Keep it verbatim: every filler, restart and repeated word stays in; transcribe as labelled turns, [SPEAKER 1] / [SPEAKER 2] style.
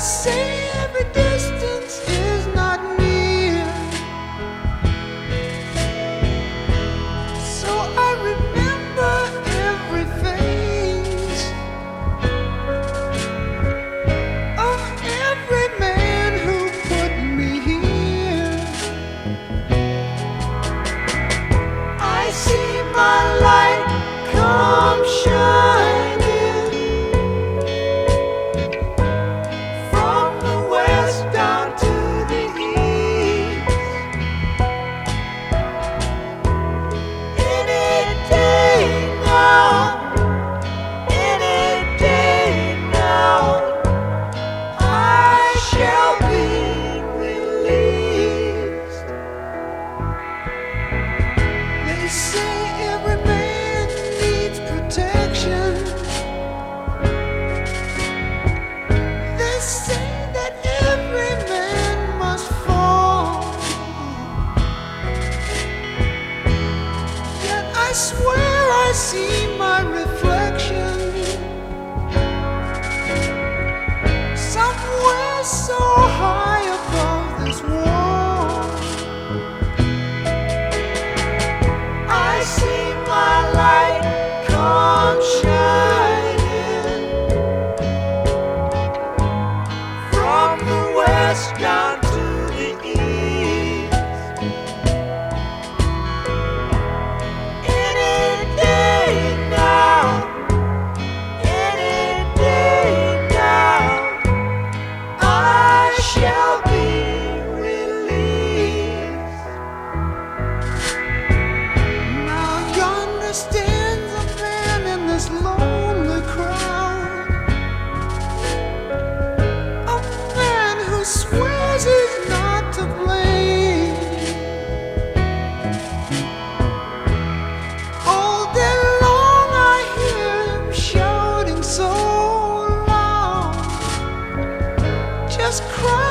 [SPEAKER 1] say every distance is not near, so I remember every phase of every man who put me here. I see my light come shining from the west down to the east. Any day now, any day now, I shall be released. They say every man needs protection. They say that every man must fall. Yet I swear I see my reflection somewhere so high above this wall. I see my light come shining from the west down to the east. Any day now, any day now, I shall be released. Now yonder stands a man in this lonely crowd, a man who swears he's not to blame. All day long I hear him shouting so loud, just cry.